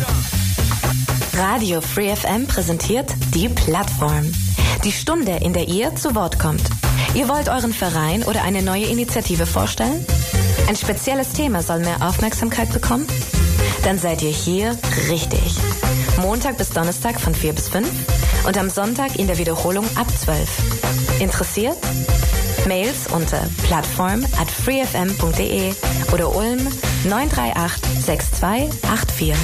Radio Free FM präsentiert die Plattform. Die Stunde, in der ihr zu Wort kommt. Ihr wollt euren Verein oder eine neue Initiative vorstellen? Ein spezielles Thema soll mehr Aufmerksamkeit bekommen? Dann seid ihr hier richtig. Montag bis Donnerstag von 4 bis 5 und am Sonntag in der Wiederholung ab 12. Interessiert? Mails unter plattform@freefm.de oder Ulm 938 6284.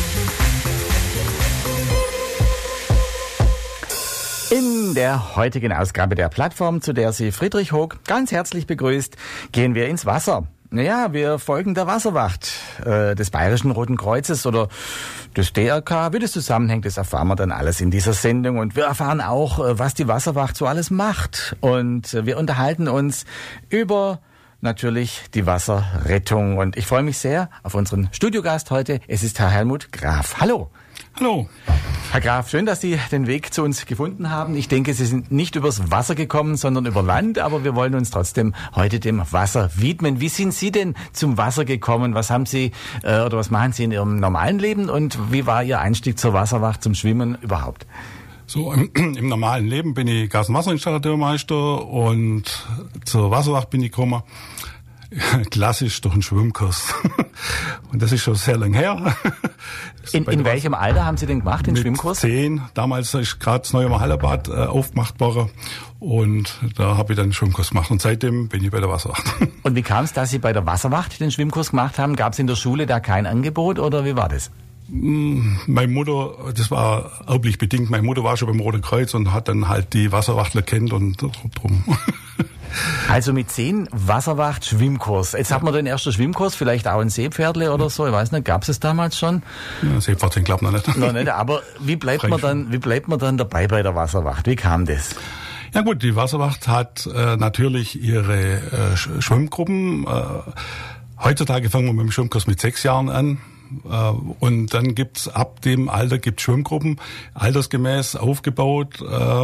In der heutigen Ausgabe der Plattform, zu der Sie Friedrich Hoog ganz herzlich begrüßt, gehen wir ins Wasser. Naja, wir folgen der Wasserwacht des Bayerischen Roten Kreuzes oder des DRK. Wie das zusammenhängt, das erfahren wir dann alles in dieser Sendung. Und wir erfahren auch, was die Wasserwacht so alles macht. Und wir unterhalten uns über natürlich die Wasserrettung. Und ich freue mich sehr auf unseren Studiogast heute. Es ist Herr Helmut Graf. Hallo. Hallo. Herr Graf, schön, dass Sie den Weg zu uns gefunden haben. Ich denke, Sie sind nicht übers Wasser gekommen, sondern über Land, aber wir wollen uns trotzdem heute dem Wasser widmen. Wie sind Sie denn zum Wasser gekommen? Was haben Sie oder was machen Sie in Ihrem normalen Leben und wie war Ihr Einstieg zur Wasserwacht, zum Schwimmen überhaupt? So, im normalen Leben bin ich Gas- und Wasserinstallateurmeister und zur Wasserwacht bin ich gekommen. Klassisch durch einen Schwimmkurs. Und das ist schon sehr lang her. In welchem Alter haben Sie den gemacht, den Schwimmkurs? 10. Damals ist gerade das neue Mahalerbad aufgemacht worden. Und da habe ich dann einen Schwimmkurs gemacht. Und seitdem bin ich bei der Wasserwacht. Und wie kam es, dass Sie bei der Wasserwacht den Schwimmkurs gemacht haben? Gab es in der Schule da kein Angebot oder wie war das? Meine Mutter, das war erblich bedingt, meine Mutter war schon beim Roten Kreuz und hat dann halt die Wasserwachtler kennt und drum. Also mit 10 Wasserwacht Schwimmkurs. Jetzt hat man den ersten Schwimmkurs, vielleicht auch ein Seepferdle oder so, ich weiß nicht, gab es es damals schon? Ja, Seepferdchen klappt noch nicht. Noch nicht, aber wie bleibt man dann dabei bei der Wasserwacht? Wie kam das? Ja gut, die Wasserwacht hat natürlich ihre Schwimmgruppen. Heutzutage fangen wir mit dem Schwimmkurs mit 6 Jahren an. Und dann gibt's ab dem Alter Schwimmgruppen, altersgemäß aufgebaut,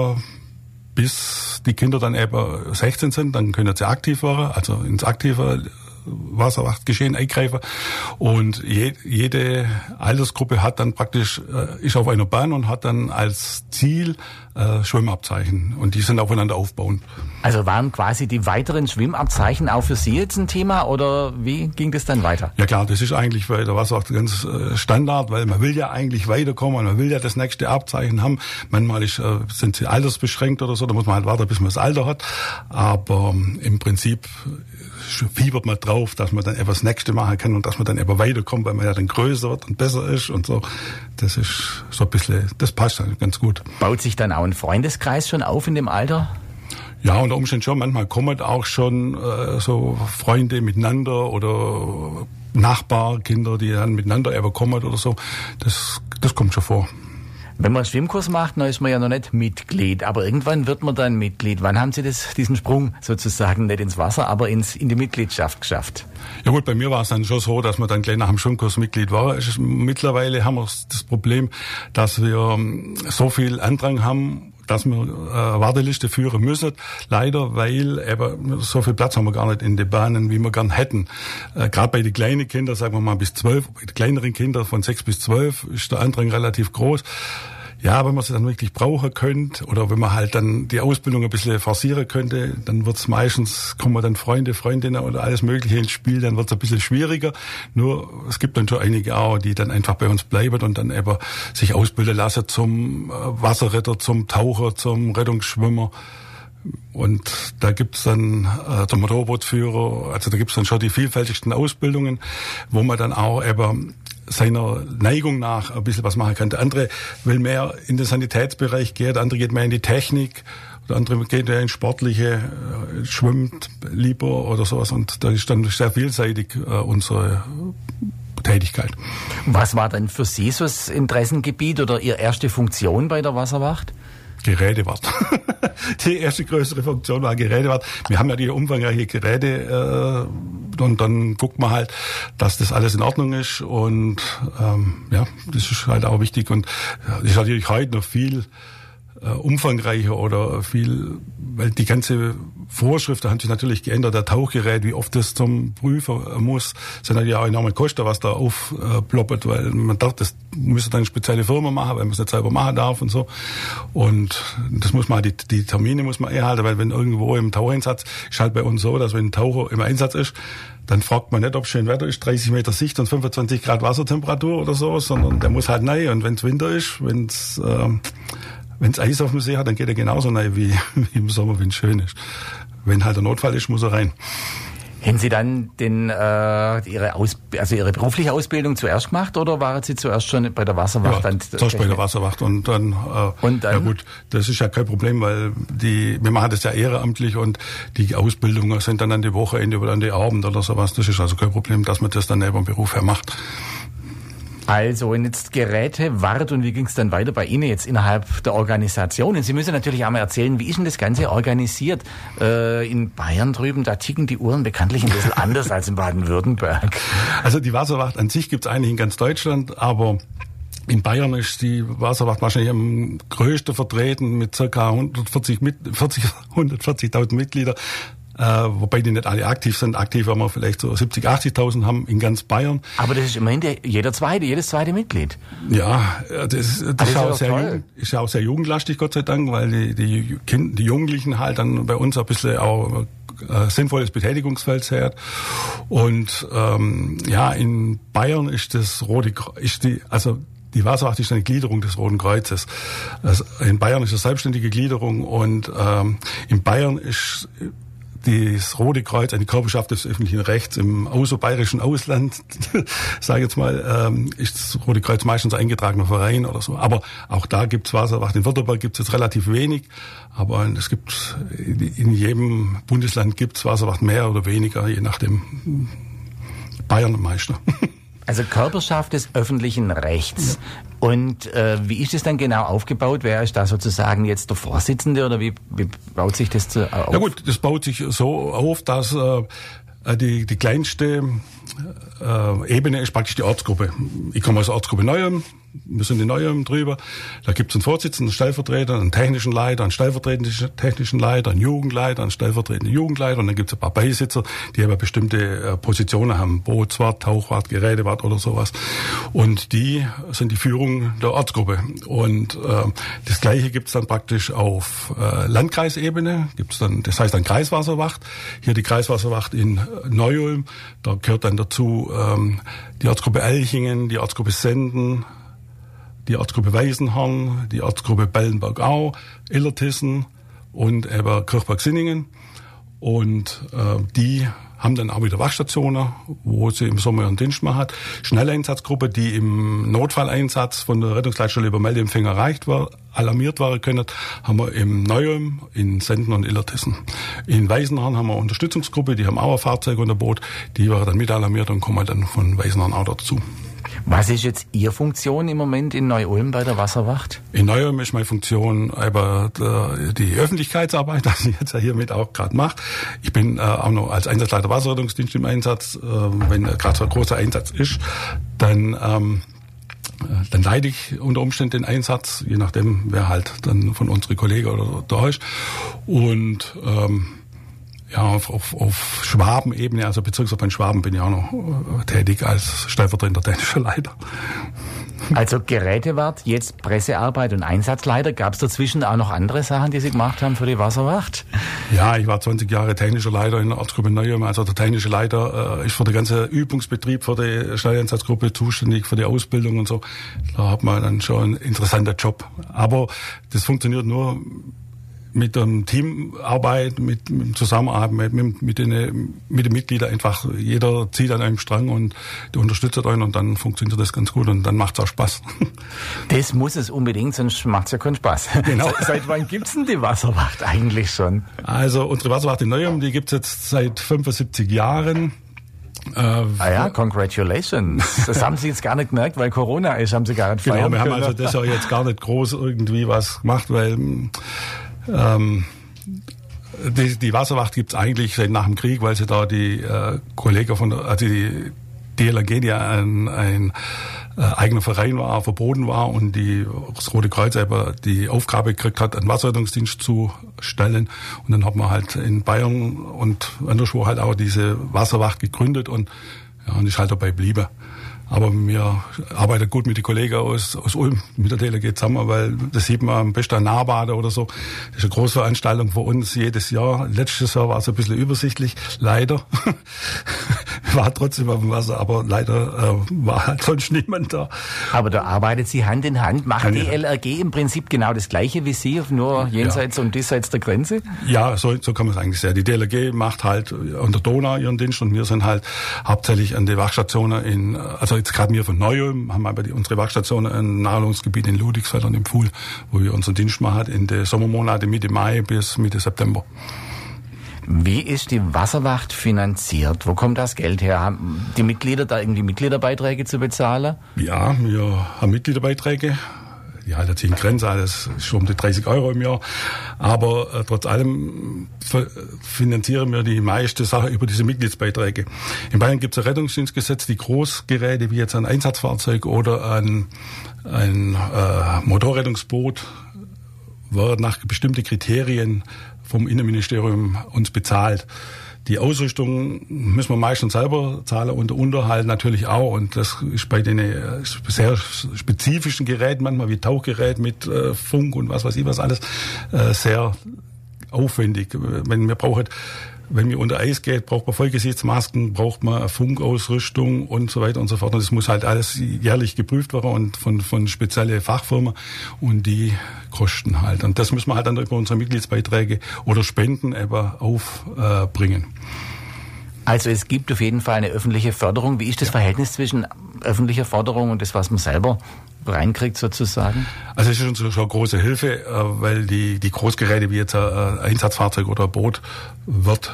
bis die Kinder dann eben 16 sind, dann können sie aktiv werden, also ins aktive Wasserwachtgeschehen eingreifen. Und jede Altersgruppe hat dann praktisch, ist auf einer Bahn und hat dann als Ziel Schwimmabzeichen. Und die sind aufeinander aufbauend. Also waren quasi die weiteren Schwimmabzeichen auch für Sie jetzt ein Thema oder wie ging das dann weiter? Ja klar, das ist eigentlich bei der Wasserwacht ganz Standard, weil man will ja eigentlich weiterkommen, man will ja das nächste Abzeichen haben. Manchmal sind sie altersbeschränkt oder so, da muss man halt warten, bis man das Alter hat. Aber im Prinzip fiebert man drauf, dass man dann etwas Nächste machen kann und dass man dann eben weiterkommt, weil man ja dann größer wird und besser ist und so. Das ist so ein bisschen, das passt dann ganz gut. Baut sich dann auch ein Freundeskreis schon auf in dem Alter? Ja, unter Umständen schon. Manchmal kommen auch schon so Freunde miteinander oder Nachbarkinder, die dann miteinander eben kommen oder so. Das kommt schon vor. Wenn man einen Schwimmkurs macht, dann ist man ja noch nicht Mitglied, aber irgendwann wird man dann Mitglied. Wann haben Sie diesen Sprung sozusagen nicht ins Wasser, aber in die Mitgliedschaft geschafft? Ja gut, bei mir war es dann schon so, dass man dann gleich nach dem Schwimmkurs Mitglied war. Mittlerweile haben wir das Problem, dass wir so viel Andrang haben, dass wir Warteliste führen müssen. Leider, weil eben so viel Platz haben wir gar nicht in den Bahnen, wie wir gern hätten. Gerade bei den kleinen Kindern, sagen wir mal bis 12, bei den kleineren Kindern von 6 bis 12 ist der Andrang relativ groß. Ja, wenn man sie dann wirklich brauchen könnte oder wenn man halt dann die Ausbildung ein bisschen forcieren könnte, dann wird's meistens, kommen dann Freunde, Freundinnen oder alles Mögliche ins Spiel, dann wird's ein bisschen schwieriger. Nur, es gibt dann schon einige auch, die dann einfach bei uns bleiben und dann eben sich ausbilden lassen zum Wasserretter, zum Taucher, zum Rettungsschwimmer. Und da gibt's dann zum Motorbootsführer, also da gibt's dann schon die vielfältigsten Ausbildungen, wo man dann auch eben seiner Neigung nach ein bisschen was machen kann. Der andere will mehr in den Sanitätsbereich gehen, der andere geht mehr in die Technik, der andere geht mehr in Sportliche, schwimmt lieber oder sowas. Und da ist dann sehr vielseitig unsere Tätigkeit. Was war denn für Sie so das Interessengebiet oder Ihre erste Funktion bei der Wasserwacht? Gerätewart. Die erste größere Funktion war Gerätewart. Wir haben ja die umfangreiche Geräte und dann guckt man halt, dass das alles in Ordnung ist und ja, das ist halt auch wichtig und ist natürlich heute noch viel umfangreicher oder viel, weil die ganze Vorschriften haben sich natürlich geändert. Der Tauchgerät, wie oft das zum Prüfer muss, sind halt ja auch enorme Kosten, was da aufploppet, weil man dachte, das müsste dann eine spezielle Firma machen, weil man es nicht selber machen darf und so. Und das muss man, die Termine muss man halten, weil wenn irgendwo im Taucheinsatz, ist halt bei uns so, dass wenn ein Taucher im Einsatz ist, dann fragt man nicht, ob schön Wetter ist, 30 Meter Sicht und 25 Grad Wassertemperatur oder so, sondern der muss halt rein. Und wenn es Winter ist, wenn es Eis auf dem See hat, dann geht er genauso rein wie im Sommer, wenn es schön ist. Wenn halt der Notfall ist, muss er rein. Haben Sie dann Ihre berufliche Ausbildung zuerst gemacht oder waren Sie zuerst schon bei der Wasserwacht? Ja, zuerst bei der Wasserwacht und dann, ja gut, das ist ja kein Problem, weil wir machen das ja ehrenamtlich und die Ausbildungen sind dann an die Wochenende oder an die Abend oder sowas. Das ist also kein Problem, dass man das dann neben dem Beruf her macht. Also, und jetzt Geräte, Wart und wie ging es dann weiter bei Ihnen jetzt innerhalb der Organisation? Und Sie müssen natürlich einmal erzählen, wie ist denn das Ganze organisiert? In Bayern drüben, da ticken die Uhren bekanntlich ein bisschen anders als in Baden-Württemberg. Also die Wasserwacht an sich gibt's eigentlich in ganz Deutschland, aber in Bayern ist die Wasserwacht wahrscheinlich am größten vertreten mit ca. 140.000 Mitgliedern. Wobei die nicht alle aktiv sind. Aktiv haben wir vielleicht so 70.000, 80.000 haben in ganz Bayern. Aber das ist immerhin jedes zweite Mitglied. Ja, das ist auch sehr jugendlastig, Gott sei Dank, weil die Jugendlichen halt dann bei uns ein bisschen auch sinnvolles Betätigungsfeld sehen. Und in Bayern ist die Wasserwacht ist eine Gliederung des Roten Kreuzes. Also in Bayern ist eine selbstständige Gliederung und in Bayern ist das Rote Kreuz eine Körperschaft des öffentlichen Rechts. Im außerbayerischen Ausland, sage ich jetzt mal, ist das Rote Kreuz meistens ein eingetragener Verein oder so. Aber auch da gibt's Wasserwacht. In Württemberg gibt's jetzt relativ wenig, aber es gibt in jedem Bundesland gibt's Wasserwacht mehr oder weniger, je nachdem. Bayern am meisten. Also Körperschaft des öffentlichen Rechts. Und wie ist es dann genau aufgebaut? Wer ist da sozusagen jetzt der Vorsitzende oder wie baut sich das auf? Ja gut, das baut sich so auf, dass die kleinste Ebene ist praktisch die Ortsgruppe. Ich komme aus der Ortsgruppe Neuem. Wir sind in Neuem drüber. Da gibt es einen Vorsitzenden, einen Stellvertreter, einen technischen Leiter, einen stellvertretenden technischen Leiter, einen Jugendleiter, einen stellvertretenden Jugendleiter und dann gibt es ein paar Beisitzer, die aber bestimmte Positionen haben. Bootswart, Tauchwart, Gerätewart oder sowas. Und die sind die Führung der Ortsgruppe. Und das Gleiche gibt es dann praktisch auf Landkreisebene. Gibt's dann, das heißt dann Kreiswasserwacht. Hier die Kreiswasserwacht in Neu-Ulm. Da gehört dann dazu die Ortsgruppe Elchingen, die Ortsgruppe Senden, die Ortsgruppe Weißenhorn, die Ortsgruppe Bellenberg-Au, Illertissen und eben Kirchberg-Sinningen. Und die haben dann auch wieder Wachstationen, wo sie im Sommer ihren Dienst machen. Schnelleinsatzgruppe, die im Notfalleinsatz von der Rettungsleitstelle über Meldeempfänger alarmiert werden können, haben wir im Neuem, in Senden und Illertissen. In Weißenhorn haben wir eine Unterstützungsgruppe, die haben auch ein Fahrzeug und ein Boot, die werden dann mit alarmiert und kommen dann von Weißenhorn auch dazu. Was ist jetzt Ihre Funktion im Moment in Neu-Ulm bei der Wasserwacht? In Neu-Ulm ist meine Funktion aber die Öffentlichkeitsarbeit, das ich jetzt ja hiermit auch gerade mache. Ich bin auch noch als Einsatzleiter Wasserrettungsdienst im Einsatz. Wenn gerade so ein großer Einsatz ist, dann leite ich unter Umständen den Einsatz, je nachdem, wer halt dann von unseren Kollegen oder da ist. Und auf Schwabenebene, also Bezirksverband Schwaben, bin ich auch noch tätig als stellvertretender technischer Leiter. Also Gerätewart, jetzt Pressearbeit und Einsatzleiter. Gab es dazwischen auch noch andere Sachen, die Sie gemacht haben für die Wasserwacht? Ja, ich war 20 Jahre technischer Leiter in der Ortsgruppe Neuem. Also der technische Leiter ist für den ganzen Übungsbetrieb, für die Schnelleinsatzgruppe zuständig, für die Ausbildung und so. Da hat man dann schon einen interessanten Job. Aber das funktioniert nur mit dem Teamarbeit, mit Zusammenarbeit, mit den Mitgliedern einfach. Jeder zieht an einem Strang und die unterstützt einen und dann funktioniert das ganz gut und dann macht's auch Spaß. Das muss es unbedingt, sonst macht's ja keinen Spaß. Genau. Seit wann gibt's denn die Wasserwacht eigentlich schon? Also unsere Wasserwacht in Neuem, die gibt's jetzt seit 75 Jahren. Congratulations. Das haben Sie jetzt gar nicht gemerkt, weil Corona ist, haben Sie gar nicht feiern können. Genau, wir können. haben also das ja jetzt gar nicht groß irgendwie was gemacht, weil die Wasserwacht gibt's eigentlich seit nach dem Krieg, weil sie da die Kollegen die DLRG, die ein eigener Verein war, verboten war und das Rote Kreuz aber die Aufgabe gekriegt hat, einen Wasserrettungsdienst zu stellen. Und dann hat man halt in Bayern und anderswo halt auch diese Wasserwacht gegründet und ist halt dabei geblieben. Aber wir arbeiten gut mit den Kollegen aus Ulm, mit der DLRG zusammen, weil das sieht man am besten an Nahbade oder so. Das ist eine Großveranstaltung für uns jedes Jahr. Letztes Jahr war es ein bisschen übersichtlich, leider. War trotzdem auf dem Wasser, aber leider war halt sonst niemand da. Aber da arbeitet Sie Hand in Hand. Macht die DLRG im Prinzip genau das Gleiche wie Sie, nur jenseits und diesseits der Grenze? Ja, so kann man es eigentlich sehen. Die DLRG macht halt an der Donau ihren Dienst und wir sind halt hauptsächlich an den Wachstationen also jetzt gerade wir von Neu-Ulm haben aber unsere Wachstation ein Naherholungsgebiet in Ludwigsfeld und im Pfuhl, wo wir unseren Dienst machen in den Sommermonaten Mitte Mai bis Mitte September. Wie ist die Wasserwacht finanziert? Wo kommt das Geld her? Haben die Mitglieder da irgendwie Mitgliederbeiträge zu bezahlen? Ja, wir haben Mitgliederbeiträge. Ja, da ziehen Grenzen, das ist schon um die 30 € im Jahr. Aber trotz allem finanzieren wir die meiste Sache über diese Mitgliedsbeiträge. In Bayern gibt es ein Rettungsdienstgesetz, die Großgeräte wie jetzt ein Einsatzfahrzeug oder ein Motorrettungsboot werden nach bestimmten Kriterien vom Innenministerium uns bezahlt. Die Ausrüstung müssen wir meistens selber zahlen und der Unterhalt natürlich auch. Und das ist bei den sehr spezifischen Geräten, manchmal wie Tauchgerät mit Funk und was weiß ich was alles, sehr aufwendig. Wenn wir unter Eis geht, braucht man Vollgesichtsmasken, braucht man Funkausrüstung und so weiter und so fort. Und das muss halt alles jährlich geprüft werden und von speziellen Fachfirmen und die kosten halt. Und das müssen wir halt dann über unsere Mitgliedsbeiträge oder Spenden eben aufbringen. Also es gibt auf jeden Fall eine öffentliche Förderung. Wie ist das Verhältnis zwischen öffentlicher Förderung und das, was man selber reinkriegt sozusagen? Also es ist uns schon eine große Hilfe, weil die Großgeräte wie jetzt ein Einsatzfahrzeug oder ein Boot wird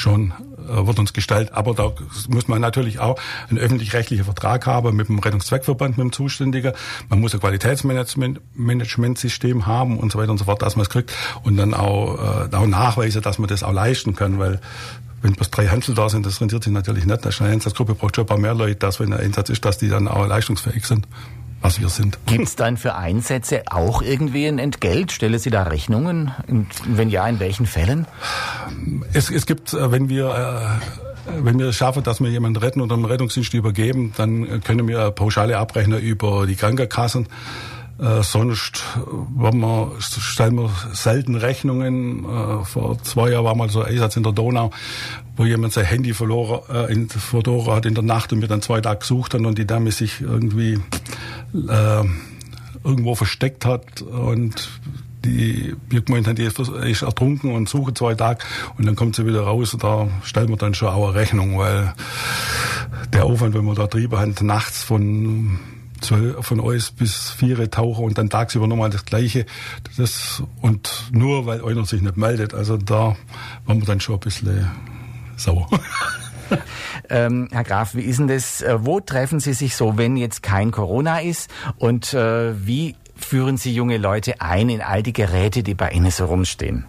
uns gestellt. Aber da muss man natürlich auch einen öffentlich-rechtlichen Vertrag haben mit dem Rettungszweckverband, mit dem Zuständigen. Man muss ein Qualitätsmanagementsystem haben und so weiter und so fort, dass man es kriegt und dann auch nachweisen, dass man das auch leisten kann, weil wenn bloß 3 Hansel da sind, das rentiert sich natürlich nicht. Das ist eine Einsatzgruppe, braucht schon ein paar mehr Leute, dass wenn ein Einsatz ist, dass die dann auch leistungsfähig sind, was wir sind. Gibt es dann für Einsätze auch irgendwie ein Entgelt? Stellen Sie da Rechnungen? Und wenn ja, in welchen Fällen? Es gibt, wenn wir es schaffen, dass wir jemanden retten oder einen Rettungsdienst übergeben, dann können wir Pauschale abrechnen über die Krankenkassen. Sonst stellen wir selten Rechnungen. Vor 2 Jahren war mal so ein Einsatz in der Donau, wo jemand sein Handy verloren hat in der Nacht und wir dann 2 Tage gesucht haben und die Dame sich irgendwie irgendwo versteckt hat und wir gemeint haben, die ist ertrunken und suchen 2 Tage und dann kommt sie wieder raus und da stellen wir dann schon auch eine Rechnung, weil der Aufwand, wenn wir da drüber haben, nachts von uns bis 4 tauchen und dann tagsüber nochmal das Gleiche. Und nur weil einer sich nicht meldet, also da waren wir dann schon ein bisschen sauer. Herr Graf, wie ist denn das? Wo treffen Sie sich so, wenn jetzt kein Corona ist? Und wie führen Sie junge Leute ein in all die Geräte, die bei Ihnen so rumstehen?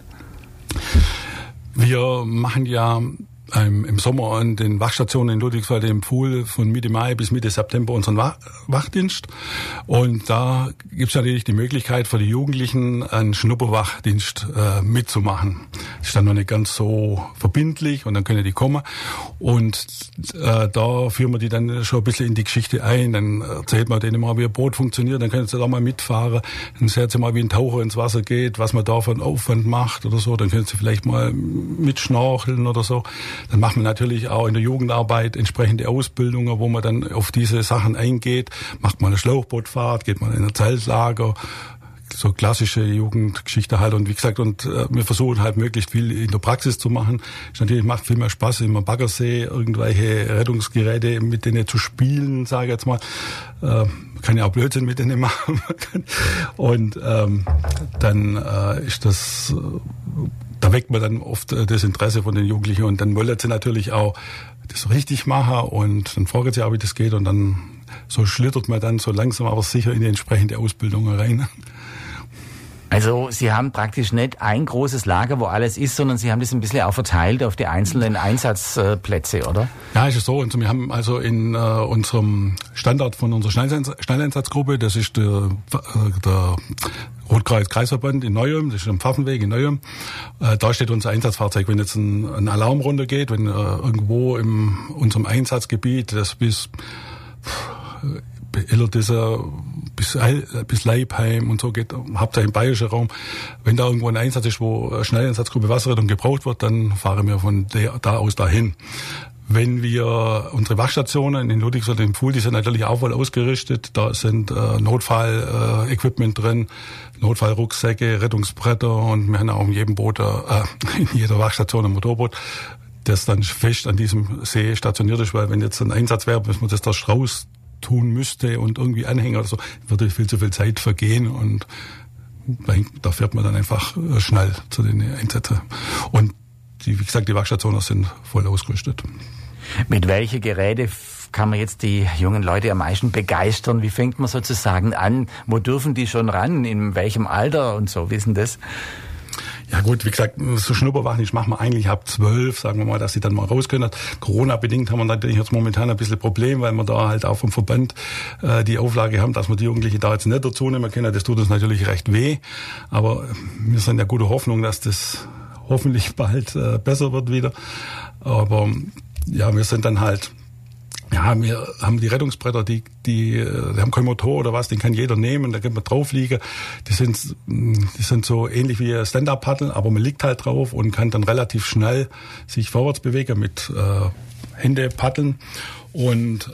Wir machen ja im Sommer an den Wachstationen in Ludwigsfeld im Pfuhl von Mitte Mai bis Mitte September unseren Wachdienst. Und da gibt es natürlich die Möglichkeit für die Jugendlichen einen Schnupperwachdienst mitzumachen. Das ist dann noch nicht ganz so verbindlich und dann können die kommen. Und da führen wir die dann schon ein bisschen in die Geschichte ein. Dann erzählt man denen mal, wie ein Boot funktioniert. Dann können sie da mal mitfahren. Dann sehen sie mal, wie ein Taucher ins Wasser geht, was man da für einen Aufwand macht oder so. Dann können sie vielleicht mal mitschnorcheln oder so. Dann macht man natürlich auch in der Jugendarbeit entsprechende Ausbildungen, wo man dann auf diese Sachen eingeht. Macht mal eine Schlauchbootfahrt, geht mal in ein Zeltlager, so klassische Jugendgeschichte halt. Und wie gesagt, wir versuchen halt möglichst viel in der Praxis zu machen. Natürlich macht viel mehr Spaß, im Baggersee irgendwelche Rettungsgeräte mit denen zu spielen, sage ich jetzt mal. Kann ja auch Blödsinn mit denen machen. Und dann ist das... Da weckt man dann oft das Interesse von den Jugendlichen und dann wollen sie natürlich auch das richtig machen und dann fragen sie auch, wie das geht und dann so schlittert man dann so langsam aber sicher in die entsprechende Ausbildung rein. Also Sie haben praktisch nicht ein großes Lager, wo alles ist, sondern Sie haben das ein bisschen auch verteilt auf die einzelnen Einsatzplätze, oder? Ja, ist es so. Und wir haben also in unserem Standort von unserer Schnelleinsatzgruppe, das ist der Rotkreuz-Kreisverband in Neuem, das ist am Pfaffenweg in Neuem. Da steht unser Einsatzfahrzeug. Wenn jetzt ein Alarm runtergeht, wenn irgendwo in unserem Einsatzgebiet, das bis Illerdisser bis Leibheim und so geht, hauptsächlich im bayerischen Raum. Wenn da irgendwo ein Einsatz ist, wo eine Schnelleinsatzgruppe Wasserrettung gebraucht wird, dann fahren wir von da aus dahin. Wenn wir unsere Wachstationen in Ludwigsburg und im Pfuhl, die sind natürlich auch voll ausgerichtet. Da sind Notfall-Equipment drin, Notfallrucksäcke, Rettungsbretter und wir haben auch in jedem Boot, in jeder Wachstation ein Motorboot, das dann fest an diesem See stationiert ist, weil wenn jetzt ein Einsatz wäre, bis man das da raus tun müsste und irgendwie Anhänger oder so, würde viel zu viel Zeit vergehen und da fährt man dann einfach schnell zu den Einsätzen. Und wie gesagt, die Wachstationen sind voll ausgerüstet. Mit welchen Geräten kann man jetzt die jungen Leute am meisten begeistern? Wie fängt man sozusagen an? Wo dürfen die schon ran? In welchem Alter und so? Wissen das? Ja gut, wie gesagt, so Schnupperwachen, ich mache mal eigentlich ab 12, sagen wir mal, dass sie dann mal raus können. Corona-bedingt haben wir natürlich jetzt momentan ein bisschen Problem, weil wir da halt auch vom Verband die Auflage haben, dass wir die Jugendlichen da jetzt nicht dazu nehmen können. Das tut uns natürlich recht weh, aber wir sind ja gute Hoffnung, dass das hoffentlich bald besser wird wieder. Aber ja, wir sind dann halt, ja, wir haben die Rettungsbretter, die haben keinen Motor oder was, den kann jeder nehmen, da kann man drauf liegen. Die sind so ähnlich wie Stand-Up-Paddle, aber man liegt halt drauf und kann dann relativ schnell sich vorwärts bewegen mit Hände paddeln. Und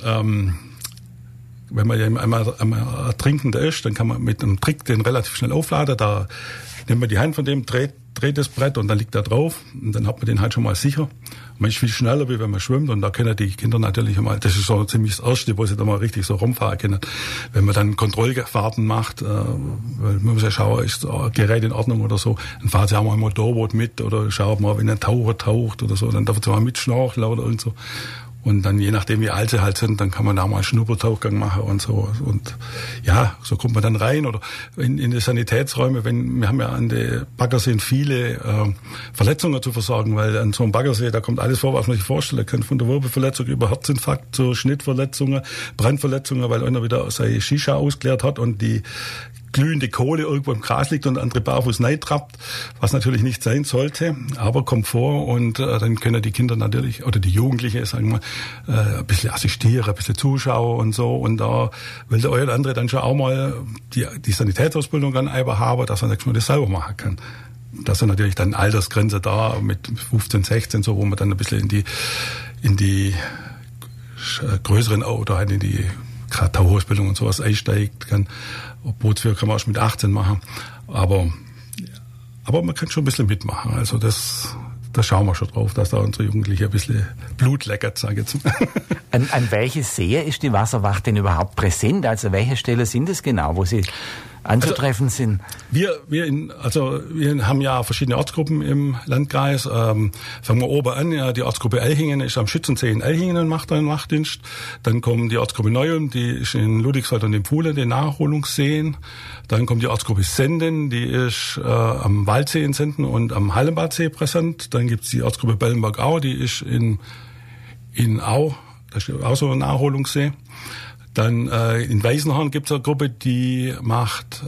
wenn man ja einmal Ertrinkender ist, dann kann man mit einem Trick den relativ schnell aufladen. Da nimmt man die Hand von dem, dreht das Brett und dann liegt er drauf und dann hat man den halt schon mal sicher. Man ist viel schneller, wie wenn man schwimmt und da können die Kinder natürlich einmal, das ist so ziemlich das Erste, wo sie da mal richtig so rumfahren können. Wenn man dann Kontrollfahrten macht, weil man muss ja schauen, ist das Gerät in Ordnung oder so, dann fahren sie auch mal ein Motorboot mit oder schauen mal, wenn ein Taucher taucht oder so, dann darf sie mal mitschnorcheln oder irgend so. Und dann, je nachdem, wie alt sie halt sind, dann kann man da mal einen Schnuppertauchgang machen und so. Und ja, so kommt man dann rein. Oder in die Sanitätsräume, wir haben ja an den Baggerseen viele Verletzungen zu versorgen, weil an so einem Baggersee, da kommt alles vor, was man sich vorstellen kann. Von der Wirbelverletzung über Herzinfarkt zu Schnittverletzungen, Brandverletzungen, weil einer wieder seine Shisha ausgeleert hat und die glühende Kohle irgendwo im Gras liegt und der andere barfuß reintrappt, was natürlich nicht sein sollte, aber kommt vor und dann können die Kinder natürlich, oder die Jugendlichen, sagen wir mal, ein bisschen assistieren, ein bisschen zuschauen und so und da will der eine oder andere dann schon auch mal die Sanitätsausbildung dann einfach haben, dass er nächstes Mal das selber machen kann. Das ist natürlich dann Altersgrenze da mit 15, 16, so, wo man dann ein bisschen in die größeren oder halt in die gerade Tauchausbildung und sowas einsteigt, Bootsführer kann man erst mit 18 machen, aber man kann schon ein bisschen mitmachen. Also da schauen wir schon drauf, dass da unsere Jugendlichen ein bisschen Blut leckert, sage ich jetzt mal. An welche See ist die Wasserwacht denn überhaupt präsent? Also welche Stellen sind es genau, wo sie anzutreffen sind? Wir haben ja verschiedene Ortsgruppen im Landkreis. Fangen wir oben an. Ja, die Ortsgruppe Elchingen ist am Schützensee in Elchingen und macht einen Wachdienst. Dann kommt die Ortsgruppe Neuem, die ist in Ludwigsfeld und im Pfuhle, den Nachholungsseen. Dann kommt die Ortsgruppe Senden, die ist am Waldsee in Senden und am Hallenbadsee präsent. Dann gibt's die Ortsgruppe Bellenberg-Au, die ist in Au, das ist auch so ein Nachholungssee. Dann in Weißenhorn gibt es eine Gruppe, die macht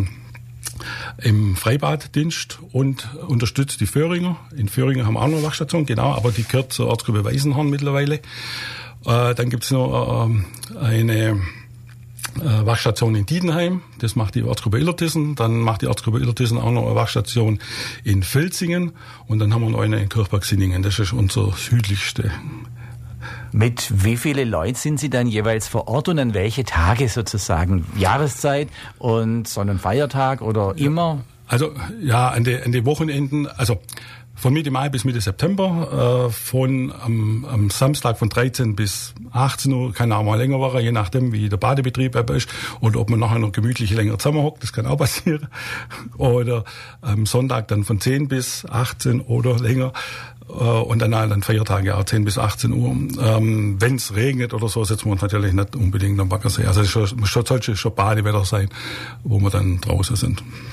im Freibad Dienst und unterstützt die Föhringer. In Föhringer haben wir auch noch eine Wachstation, genau, aber die gehört zur Ortsgruppe Weißenhorn mittlerweile. Dann gibt es noch eine Wachstation in Diedenheim, das macht die Ortsgruppe Illertissen. Dann macht die Ortsgruppe Illertissen auch noch eine Wachstation in Völzingen und dann haben wir noch eine in Kirchberg-Sinningen, das ist unser südlichste. Mit wie viele Leute sind Sie dann jeweils vor Ort und an welche Tage sozusagen? Jahreszeit und Sonnenfeiertag oder immer? Also ja, an den Wochenenden, also von Mitte Mai bis Mitte September, am Samstag von 13 bis 18 Uhr, kann auch mal länger werden, je nachdem wie der Badebetrieb ist oder ob man nachher noch gemütlich länger zusammenhockt, das kann auch passieren. Oder am Sonntag dann von 10 bis 18 oder länger. Und dann Feiertage auch 10 bis 18 Uhr. Wenn es regnet oder so, setzen wir uns natürlich nicht unbedingt am Baggersee. Also es sollte schon Badewetter sein, wo wir dann draußen sind.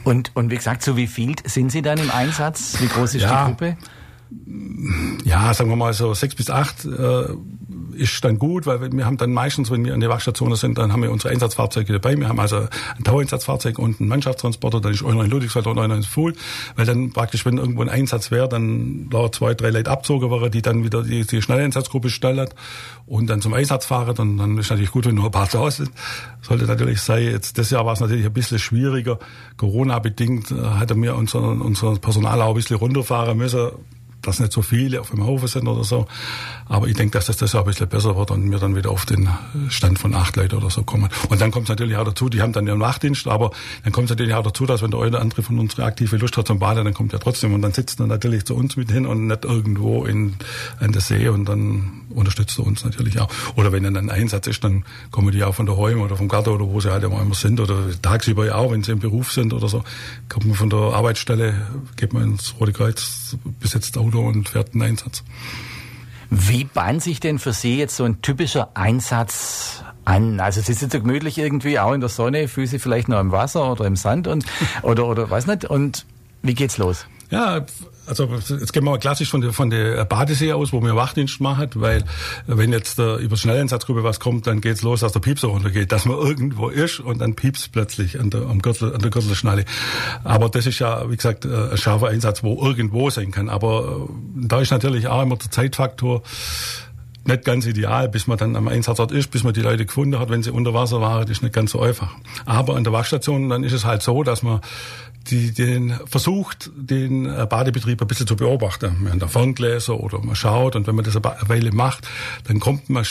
Und wie gesagt, so wie viel sind Sie dann im Einsatz? Wie groß ist die Gruppe? Ja, sagen wir mal so 6 bis 8 ist dann gut, weil wir haben dann meistens, wenn wir an der Wachstation sind, dann haben wir unsere Einsatzfahrzeuge dabei. Wir haben also ein Taueinsatzfahrzeug und einen Mannschaftstransporter, dann ist einer in Ludwigsfeld und einer in Fuhl, weil dann praktisch, wenn irgendwo ein Einsatz wäre, dann da 2, 3 Leute abgezogen wären, die dann wieder die Schnelleinsatzgruppe stellen und dann zum Einsatz fahren. Dann ist natürlich gut, wenn nur ein paar da sind. Sollte natürlich sein. Jetzt, das Jahr war es natürlich ein bisschen schwieriger. Corona-bedingt hatte wir unser Personal auch ein bisschen runterfahren müssen, dass nicht so viele auf dem Haufen sind oder so. Aber ich denke, dass das Jahr ein bisschen besser wird und wir dann wieder auf den Stand von 8 Leuten oder so kommen. Und dann kommt es natürlich auch dazu, die haben dann ihren Wachdienst, aber dann kommt es natürlich auch dazu, dass wenn der eine oder andere von uns aktive Lust hat zum Baden, dann kommt er trotzdem und dann sitzt er natürlich zu uns mit hin und nicht irgendwo an der See und dann unterstützt er uns natürlich auch. Oder wenn dann ein Einsatz ist, dann kommen die auch von daheim oder vom Garten oder wo sie halt immer sind oder tagsüber auch, wenn sie im Beruf sind oder so, kommt man von der Arbeitsstelle, geht man ins Rote Kreuz, besetzt Auto und fährt einen Einsatz. Wie bahnt sich denn für Sie jetzt so ein typischer Einsatz an? Also Sie sitzen gemütlich irgendwie auch in der Sonne, Füße vielleicht noch im Wasser oder im Sand oder weiß nicht. Und wie geht's los? Ja, also jetzt gehen wir mal klassisch von der Badesee aus, wo wir Wachdienst machen, weil wenn jetzt über Schnelleinsatzgruppe was kommt, dann geht's los, dass der Piepser runtergeht, dass man irgendwo ist und dann piepst plötzlich an der Gürtelschnalle. Aber das ist ja, wie gesagt, ein scharfer Einsatz, wo irgendwo sein kann. Aber da ist natürlich auch immer der Zeitfaktor nicht ganz ideal, bis man dann am Einsatzort ist, bis man die Leute gefunden hat, wenn sie unter Wasser waren, das ist nicht ganz so einfach. Aber an der Wachstation, dann ist es halt so, dass man versucht, den Badebetrieb ein bisschen zu beobachten. Man hat da Ferngläser oder man schaut und wenn man das eine Weile macht, dann kriegt man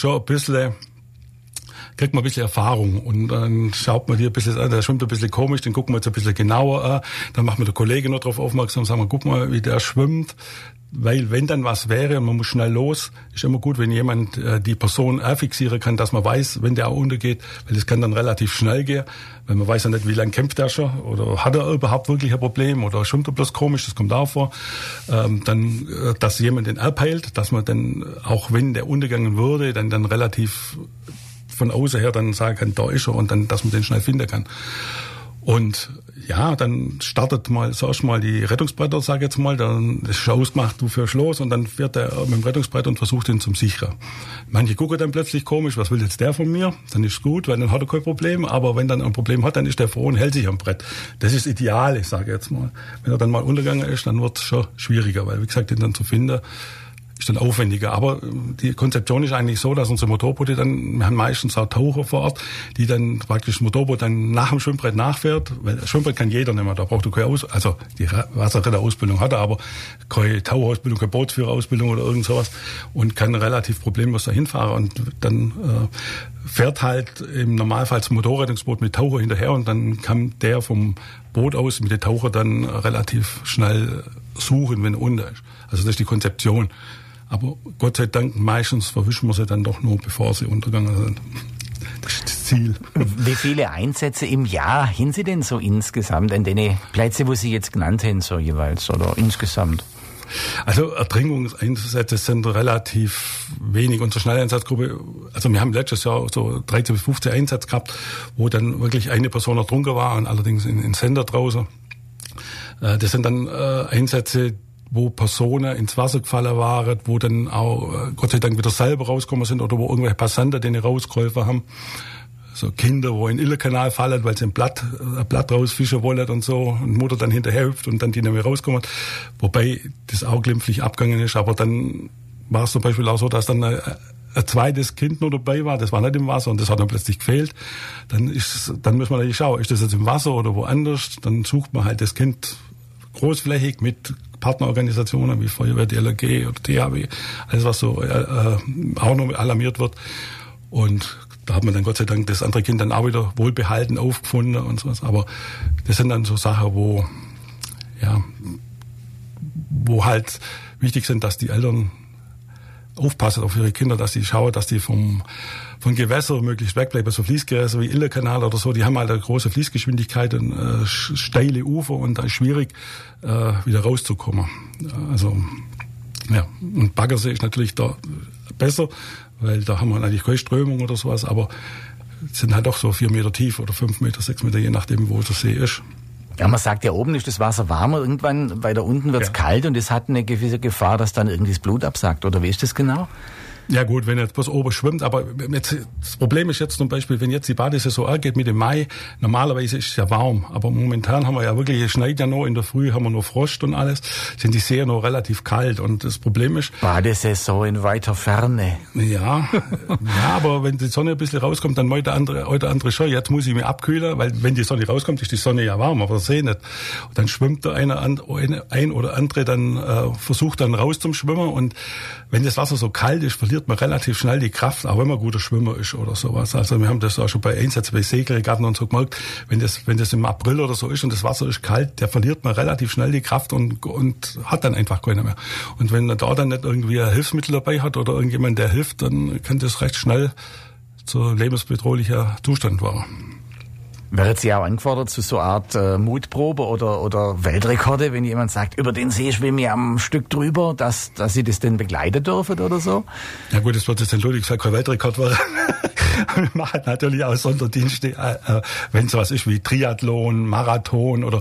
ein bisschen Erfahrung und dann schaut man dir ein bisschen an, der schwimmt ein bisschen komisch, den gucken wir jetzt ein bisschen genauer an, dann macht man der Kollege noch darauf aufmerksam, sagen wir, guck mal, wie der schwimmt, weil wenn dann was wäre und man muss schnell los, ist immer gut, wenn jemand die Person fixieren kann, dass man weiß, wenn der auch untergeht, weil das kann dann relativ schnell gehen, weil man weiß ja nicht, wie lange kämpft er schon oder hat er überhaupt wirklich ein Problem oder schwimmt er bloß komisch, das kommt auch vor, dann, dass jemand den abheilt, dass man dann, auch wenn der untergegangen würde, dann relativ von außen her dann sagen kann, da ist er und dann, dass man den schnell finden kann. Und ja, dann startet zuerst mal die Rettungsbretter, sag ich jetzt mal, dann ist schon ausgemacht, du fährst los und dann fährt er mit dem Rettungsbrett und versucht ihn zum Sichern. Manche gucken dann plötzlich komisch, was will jetzt der von mir? Dann ist gut, weil dann hat er kein Problem, aber wenn dann ein Problem hat, dann ist der froh und hält sich am Brett. Das ist ideal, ich sage jetzt mal. Wenn er dann mal untergegangen ist, dann wird es schon schwieriger, weil wie gesagt, den dann zu finden, ist dann aufwendiger. Aber die Konzeption ist eigentlich so, dass unsere Motorboote wir haben meistens auch Taucher vor Ort, die dann praktisch das Motorboot dann nach dem Schwimmbrett nachfährt, weil das Schwimmbrett kann jeder nicht mehr, da braucht er keine also die Wasserretterausbildung hat er, aber keine Taucherausbildung, keine Bootsführerausbildung oder irgend sowas und kann relativ problemlos dahin fahren und dann fährt halt im Normalfall das Motorrettungsboot mit Taucher hinterher und dann kann der vom Boot aus mit den Taucher dann relativ schnell suchen, wenn er unter ist. Also das ist die Konzeption. Aber Gott sei Dank, meistens verwischen wir sie dann doch nur, bevor sie untergegangen sind. Das ist das Ziel. Wie viele Einsätze im Jahr haben Sie denn so insgesamt an den Plätzen, wo Sie jetzt genannt haben, so jeweils oder insgesamt? Also Ertrinkungseinsätze sind relativ wenig. Unsere Schnelleinsatzgruppe, also wir haben letztes Jahr so 13 bis 15 Einsätze gehabt, wo dann wirklich eine Person ertrunken war und allerdings in Sender draußen. Das sind dann Einsätze, wo Personen ins Wasser gefallen waren, wo dann auch Gott sei Dank wieder selber rausgekommen sind oder wo irgendwelche Passanten denen rausgeholfen haben. So Kinder, wo in den Illerkanal fallen, weil sie ein Blatt rausfischen wollen und so und Mutter dann hinterher hüpft und dann die nicht mehr rauskommen. Wobei das auch glimpflich abgegangen ist, aber dann war es zum Beispiel auch so, dass dann ein zweites Kind noch dabei war, das war nicht im Wasser und das hat dann plötzlich gefehlt. Dann muss man natürlich schauen, ist das jetzt im Wasser oder woanders? Dann sucht man halt das Kind großflächig mit Partnerorganisationen wie Feuerwehr, DLRG oder THW, alles was so auch noch alarmiert wird. Und da hat man dann Gott sei Dank das andere Kind dann auch wieder wohlbehalten aufgefunden und sowas. Aber das sind dann so Sachen, wo halt wichtig sind, dass die Eltern aufpassen auf ihre Kinder, dass sie schauen, dass die von Gewässer möglichst wegbleiben. So Fließgewässer wie Illerkanal oder so, die haben halt eine große Fließgeschwindigkeit und steile Ufer und da ist schwierig, wieder rauszukommen. Also, ja. Und Baggersee ist natürlich da besser, weil da haben wir eigentlich keine Strömung oder sowas, aber es sind halt doch so 4 Meter tief oder 5 Meter, 6 Meter, je nachdem, wo der See ist. Ja, man sagt ja, oben ist das Wasser warmer, irgendwann weiter unten wird's kalt und es hat eine gewisse Gefahr, dass dann irgendwie das Blut absackt. Oder wie ist das genau? Ja gut, wenn jetzt bloß oben schwimmt, aber jetzt, das Problem ist jetzt zum Beispiel, wenn jetzt die Badesaison angeht mit dem Mai, normalerweise ist es ja warm, aber momentan haben wir ja wirklich, es schneit ja noch, in der Früh haben wir noch Frost und alles, sind die Seen noch relativ kalt und das Problem ist... Badesaison in weiter Ferne. Ja, aber wenn die Sonne ein bisschen rauskommt, dann meint der andere schon, jetzt muss ich mich abkühlen, weil wenn die Sonne rauskommt, ist die Sonne ja warm, aber der See nicht. Und dann schwimmt der ein oder andere dann, versucht dann raus zum Schwimmen und wenn das Wasser so kalt ist, verliert man relativ schnell die Kraft, auch wenn man guter Schwimmer ist oder sowas. Also wir haben das auch schon bei Einsätzen bei Segelregatten und so gemerkt, wenn das im April oder so ist und das Wasser ist kalt, der verliert man relativ schnell die Kraft und hat dann einfach keine mehr. Und wenn man da dann nicht irgendwie ein Hilfsmittel dabei hat oder irgendjemand, der hilft, dann kann das recht schnell zu lebensbedrohlicher Zustand werden. Wäre Sie auch angefordert zu so einer Art Mutprobe oder Weltrekorde, wenn jemand sagt, über den See schwimme ich am Stück drüber, dass Sie das denn begleiten dürfen oder so? Ja gut, das wird jetzt entschuldigt, ich sage kein Weltrekord werden. Wir machen natürlich auch Sonderdienste, wenn es was ist wie Triathlon, Marathon oder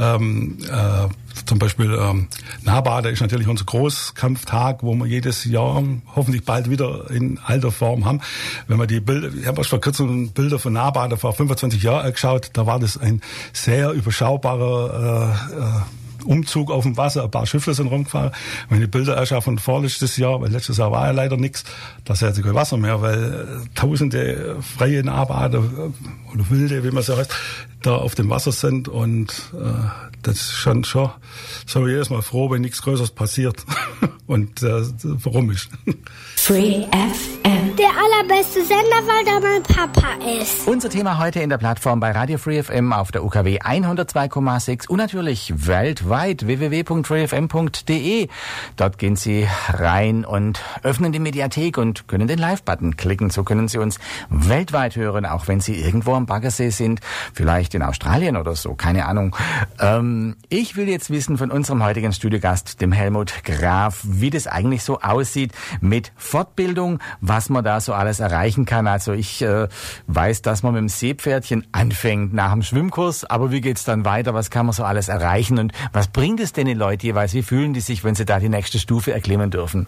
zum Beispiel Nahbade ist natürlich unser Großkampftag, wo wir jedes Jahr hoffentlich bald wieder in alter Form haben. Wenn man die Bilder, ich habe erst vor kurzem Bilder von Nahbade vor 25 Jahren geschaut, da war das ein sehr überschaubarer Umzug auf dem Wasser, ein paar Schiffle sind rumgefahren. Wenn die Bilder anschauen von vorletztes Jahr, weil letztes Jahr war ja leider nichts, da ist ja kein Wasser mehr, weil tausende freie Nahbader oder Wilde, wie man so heißt, da auf dem Wasser sind und das ist schon so jedes Mal froh, wenn nichts Größeres passiert und warum ist. Free FM. Der allerbeste Sender, weil da mein Papa ist. Unser Thema heute in der Plattform bei Radio Free FM auf der UKW 102,6 und natürlich weltweit www.freefm.de. Dort gehen Sie rein und öffnen die Mediathek und können den Live-Button klicken. So können Sie uns weltweit hören, auch wenn Sie irgendwo am Baggersee sind, vielleicht in Australien oder so, keine Ahnung. Ich will jetzt wissen von unserem heutigen Studiogast, dem Helmut Graf, wie das eigentlich so aussieht mit Fortbildung, was man da so alles erreichen kann. Also ich weiß, dass man mit dem Seepferdchen anfängt nach dem Schwimmkurs, aber wie geht's dann weiter? Was kann man so alles erreichen und was bringt es denn den Leuten jeweils? Wie fühlen die sich, wenn sie da die nächste Stufe erklimmen dürfen?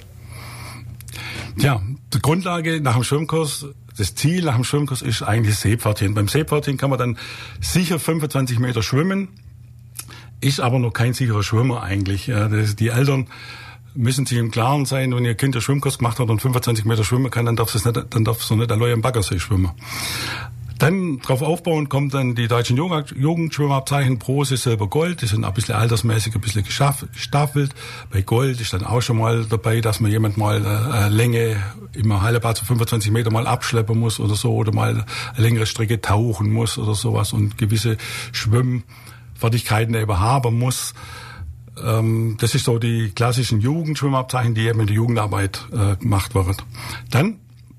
Ja, die Grundlage nach dem Schwimmkurs, das Ziel nach dem Schwimmkurs ist eigentlich Seepferdchen. Beim Seepferdchen kann man dann sicher 25 Meter schwimmen, ist aber noch kein sicherer Schwimmer eigentlich. Die Eltern müssen sich im Klaren sein, wenn ihr Kind einen Schwimmkurs gemacht hat und 25 Meter schwimmen kann, dann darf es nicht allein am Baggersee schwimmen. Dann drauf aufbauen kommt dann die deutschen Jugendschwimmabzeichen Bronze, Silber, Gold. Die sind ein bisschen altersmäßig, ein bisschen gestaffelt. Bei Gold ist dann auch schon mal dabei, dass man jemand mal Länge im Hallenbad zu 25 Meter mal abschleppen muss oder so oder mal eine längere Strecke tauchen muss oder sowas und gewisse Schwimmfertigkeiten eben haben muss. Das ist so die klassischen Jugendschwimmabzeichen, die eben in der Jugendarbeit gemacht werden. Dann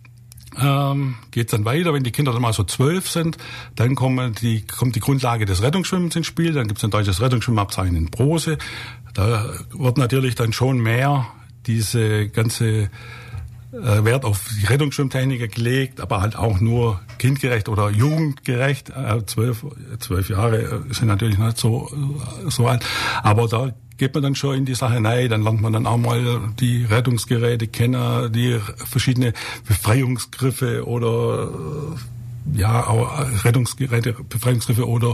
geht's dann weiter, wenn die Kinder dann mal so 12 sind, dann kommt die Grundlage des Rettungsschwimmens ins Spiel, dann gibt's ein deutsches Rettungsschwimmabzeichen in Bronze. Da wird natürlich dann schon mehr diese ganze Wert auf die Rettungsschwimmtechniker gelegt, aber halt auch nur kindgerecht oder jugendgerecht. 12 Jahre sind natürlich nicht so alt, aber da geht man dann schon in die Sache rein, dann lernt man dann auch mal die Rettungsgeräte kennen, die verschiedene Befreiungsgriffe oder auch Rettungsgeräte, Befreiungsgriffe oder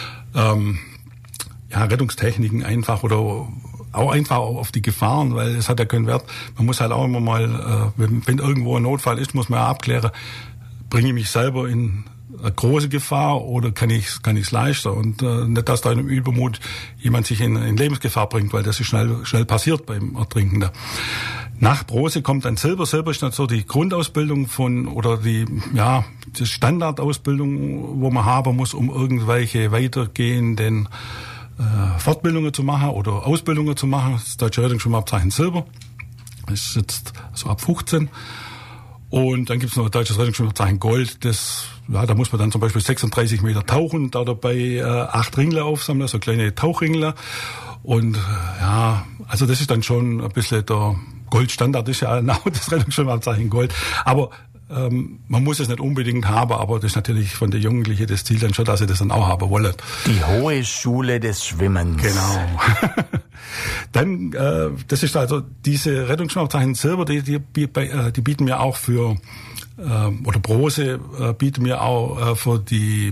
Rettungstechniken einfach oder auch einfach auf die Gefahren, weil es hat ja keinen Wert. Man muss halt auch immer mal, wenn irgendwo ein Notfall ist, muss man ja abklären, bringe ich mich selber in eine große Gefahr oder kann ich's leichter und nicht, dass da in einem Übermut jemand sich in Lebensgefahr bringt, weil das ist schnell passiert beim Ertrinken. Nach Bronze kommt dann Silber. Silber ist dann so die Grundausbildung die Standardausbildung, wo man haben muss, um irgendwelche weitergehenden Fortbildungen zu machen oder Ausbildungen zu machen. Das deutsche Rettungsschwimmabzeichen Silber. Das ist jetzt so ab 15. Und dann gibt's noch ein deutsches Rettungsschwimmabzeichen Gold. Da muss man dann zum Beispiel 36 Meter tauchen, da dabei 8 Ringler aufsammeln, so kleine Tauchringler. Und also das ist dann schon ein bisschen der Goldstandard, ist ja genau das Rettungsschwimmabzeichen Gold. Aber Man muss es nicht unbedingt haben, aber das ist natürlich von der Jugendlichen das Ziel dann schon, dass sie das dann auch haben wollen. Die Hohe Schule des Schwimmens. Genau. Dann, das ist also diese Rettungsschwimmabzeichen selber, die bieten mir auch für, oder Brose bieten mir auch für die